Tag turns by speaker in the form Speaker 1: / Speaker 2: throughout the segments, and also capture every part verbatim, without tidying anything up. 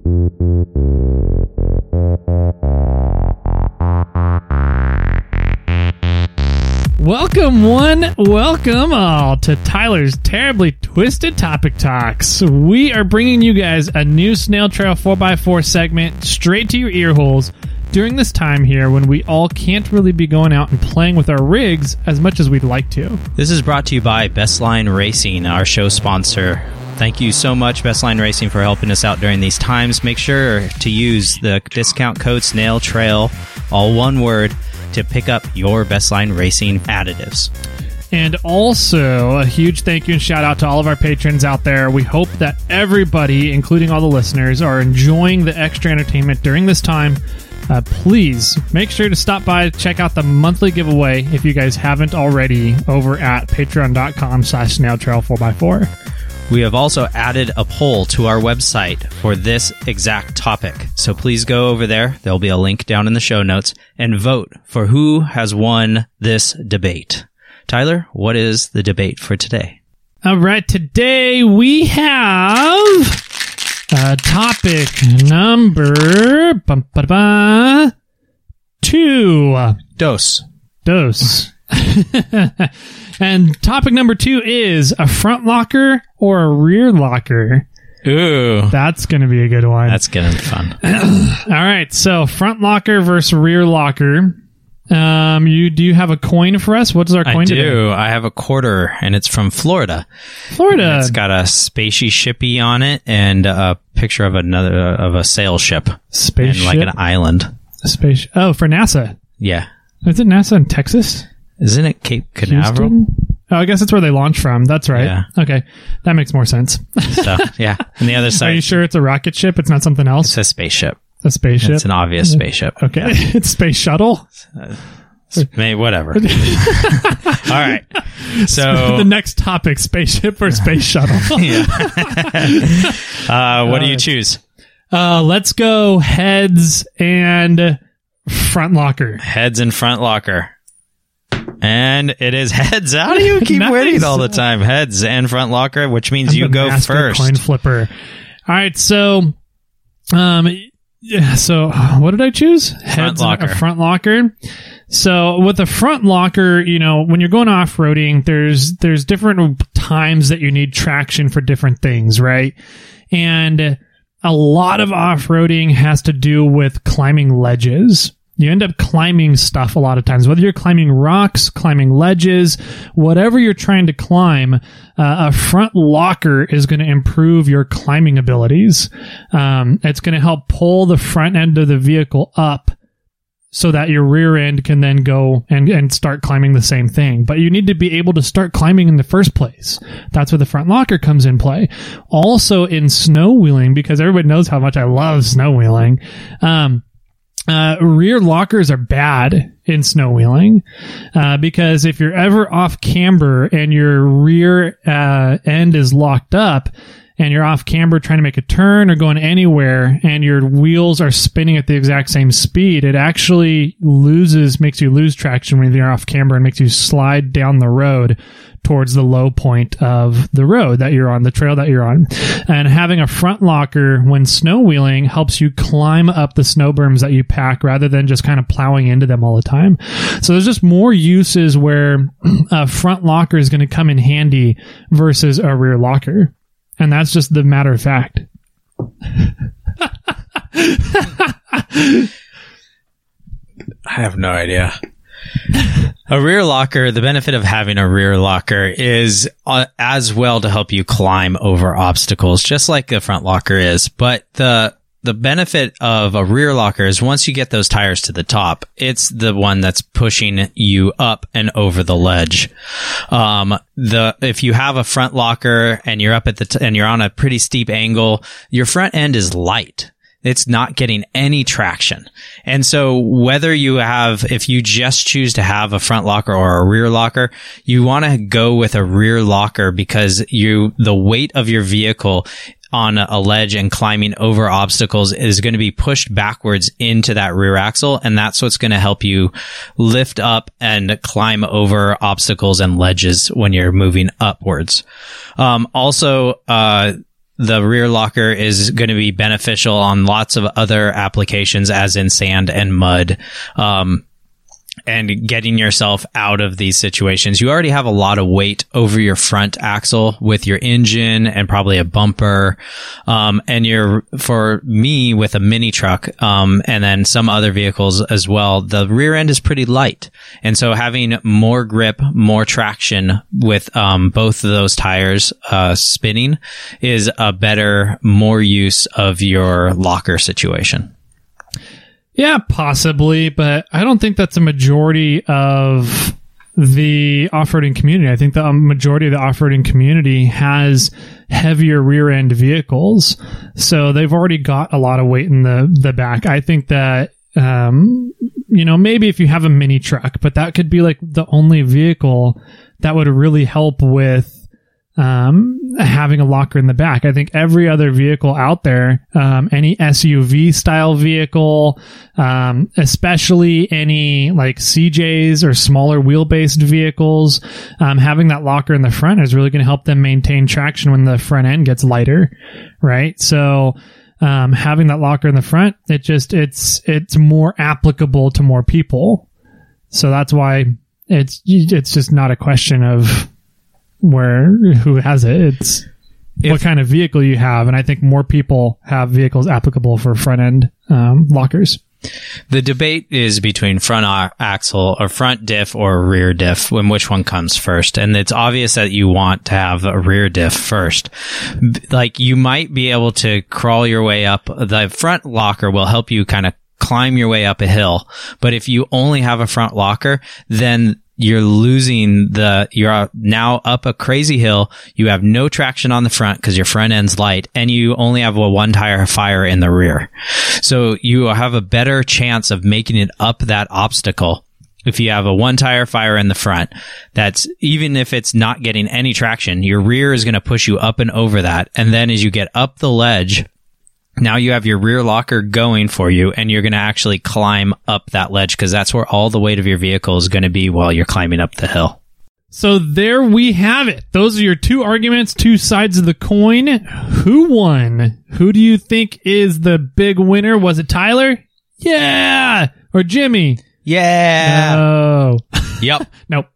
Speaker 1: Welcome, one, welcome all to Tyler's Terribly Twisted Topic Talks. We are bringing you guys a new Snail Trail four by four segment straight to your ear holes during this time here when we all can't really be going out and playing with our rigs as much as we'd like to.
Speaker 2: This is brought to you by Bestline Racing, our show sponsor. Thank you so much, Bestline Racing, for helping us out during these times. Make sure to use the discount code Snail Trail, all one word, to pick up your Bestline Racing additives.
Speaker 1: And also, a huge thank you and shout out to all of our patrons out there. We hope that everybody, including all the listeners, are enjoying the extra entertainment during this time. Uh, please make sure to stop by, check out the monthly giveaway if you guys haven't already over at patreon.com slash snail trail 4x4.
Speaker 2: We have also added a poll to our website for this exact topic. So please go over there. There'll be a link down in the show notes and vote for who has won this debate. Tyler, what is the debate for today?
Speaker 1: All right, today we have uh, topic number bum, ba, ba, two.
Speaker 2: Dose.
Speaker 1: Dose. And topic number two is a front locker or a rear locker.
Speaker 2: Ooh.
Speaker 1: That's going to be a good one.
Speaker 2: That's going to be fun.
Speaker 1: All right. So front locker versus rear locker. Um, you do you have a coin for us? What is our coin
Speaker 2: I
Speaker 1: today?
Speaker 2: do. I have a quarter, and it's from Florida.
Speaker 1: Florida.
Speaker 2: And it's got a spacey shippy on it and a picture of another of a sail ship.
Speaker 1: Spaceship?
Speaker 2: And like an island.
Speaker 1: A space. Oh, for NASA.
Speaker 2: Yeah.
Speaker 1: Is it NASA in Texas?
Speaker 2: Isn't it Cape Canaveral?
Speaker 1: Houston? Oh, I guess that's where they launch from. That's right.
Speaker 2: Yeah.
Speaker 1: Okay. That makes more sense.
Speaker 2: So, yeah. And the other side.
Speaker 1: Are you sure it's a rocket ship? It's not something else?
Speaker 2: It's a spaceship.
Speaker 1: A spaceship?
Speaker 2: It's an obvious spaceship.
Speaker 1: Okay. It's space shuttle?
Speaker 2: Uh, Maybe whatever. All right. So
Speaker 1: the next topic, spaceship or space shuttle?
Speaker 2: Yeah. uh, what do you choose?
Speaker 1: Uh, let's go heads and front locker.
Speaker 2: Heads and front locker. And it is heads. How do you keep
Speaker 1: Nice.
Speaker 2: winning all the time? Heads and front locker, which means
Speaker 1: I'm
Speaker 2: you
Speaker 1: the
Speaker 2: go
Speaker 1: master
Speaker 2: first.
Speaker 1: Coin flipper. All right. So, um, yeah. So what did I choose? Heads
Speaker 2: locker.
Speaker 1: and a front locker. So with a front locker, you know, when you're going off-roading, there's there's different times that you need traction for different things, right? And a lot of off-roading has to do with climbing ledges. You end up climbing stuff a lot of times, whether you're climbing rocks, climbing ledges, whatever you're trying to climb, uh, a front locker is going to improve your climbing abilities. Um, it's going to help pull the front end of the vehicle up so that your rear end can then go and, and start climbing the same thing. But you need to be able to start climbing in the first place. That's where the front locker comes in play. Also in snow wheeling, because everybody knows how much I love snow wheeling, um, Uh, rear lockers are bad in snow wheeling, uh, because if you're ever off camber and your rear, uh, end is locked up and you're off camber trying to make a turn or going anywhere and your wheels are spinning at the exact same speed, it actually loses, makes you lose traction when you're off camber and makes you slide down the road towards the low point of the road that you're on, the trail that you're on. And having a front locker when snow wheeling helps you climb up the snow berms that you pack rather than just kind of plowing into them all the time. So there's just more uses where a front locker is going to come in handy versus a rear locker. And that's just the matter of fact.
Speaker 2: I have no idea. A rear locker, the benefit of having a rear locker is uh, as well to help you climb over obstacles, just like the front locker is. But the the benefit of a rear locker is once you get those tires to the top, it's the one that's pushing you up and over the ledge. Um, the if you have a front locker and you're up at the t- and you're on a pretty steep angle, your front end is light. It's not getting any traction. And so whether you have, if you just choose to have a front locker or a rear locker, you want to go with a rear locker because you, the weight of your vehicle on a ledge and climbing over obstacles is going to be pushed backwards into that rear axle. And that's what's going to help you lift up and climb over obstacles and ledges when you're moving upwards. Um, also, uh, the rear locker is going to be beneficial on lots of other applications, as in sand and mud. Um, and getting yourself out of these situations. You already have a lot of weight over your front axle with your engine and probably a bumper. Um, and you're, for me with a mini truck, um, and then some other vehicles as well, the rear end is pretty light. And so having more grip, more traction with, um, both of those tires, uh, spinning is a better, more use of your locker situation.
Speaker 1: Yeah, possibly, but I don't think that's a majority of the off-roading community. I think the majority of the off-roading community has heavier rear-end vehicles, so they've already got a lot of weight in the, the back. I think that, um, you know, maybe if you have a mini truck, but that could be like the only vehicle that would really help with Um, having a locker in the back. I think every other vehicle out there, um, any S U V style vehicle, um, especially any like C Js or smaller wheel-based vehicles, um, having that locker in the front is really going to help them maintain traction when the front end gets lighter, right? So, um, having that locker in the front, it just, it's, it's more applicable to more people. So that's why it's, it's just not a question of where who has it. It's if, what kind of vehicle you have, and I think more people have vehicles applicable for front end um, lockers.
Speaker 2: The debate is between front axle or front diff or rear diff, when which one comes first. And it's obvious that you want to have a rear diff first. Like, you might be able to crawl your way up. The front locker will help you kind of climb your way up a hill. But if you only have a front locker, then you're losing the, you're now up a crazy hill. You have no traction on the front because your front end's light, and you only have a one tire fire in the rear. So you have a better chance of making it up that obstacle if you have a one tire fire in the front. That's, even if it's not getting any traction, your rear is going to push you up and over that. And then as you get up the ledge, now you have your rear locker going for you, and you're going to actually climb up that ledge because that's where all the weight of your vehicle is going to be while you're climbing up the hill.
Speaker 1: So there we have it. Those are your two arguments, two sides of the coin. Who won? Who do you think is the big winner? Was it Tyler? Yeah. Or Jimmy?
Speaker 2: Yeah.
Speaker 1: No.
Speaker 2: Yep.
Speaker 1: Nope.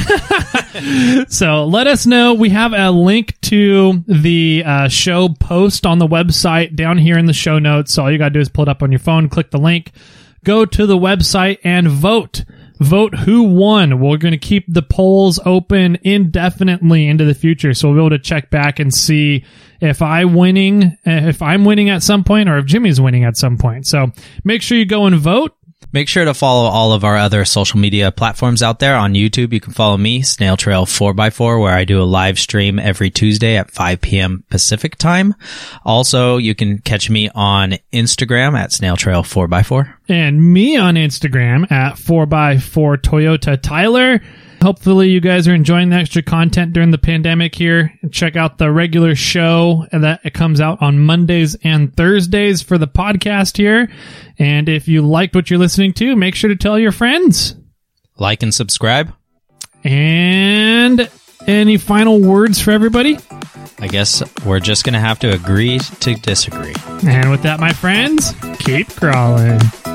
Speaker 1: So let us know. We have a link to the uh, show post on the website down here in the show notes. So all you got to do is pull it up on your phone, click the link, go to the website, and vote. Vote who won. We're going to keep the polls open indefinitely into the future. So we'll be able to check back and see if I winning, if I'm winning at some point, or if Jimmy's winning at some point. So make sure you go and vote.
Speaker 2: Make sure to follow all of our other social media platforms out there. On YouTube, you can follow me, Snail Trail four by four, where I do a live stream every Tuesday at five p.m. Pacific time. Also, you can catch me on Instagram at Snail Trail four by four.
Speaker 1: And me on Instagram at four by four Toyota Tyler. Hopefully you guys are enjoying the extra content during the pandemic here. Check out the regular show that it comes out on Mondays and Thursdays for the podcast here. And if you liked what you're listening to, make sure to tell your friends.
Speaker 2: Like and subscribe.
Speaker 1: And any final words for everybody?
Speaker 2: I guess we're just going to have to agree to disagree.
Speaker 1: And with that, my friends, keep crawling.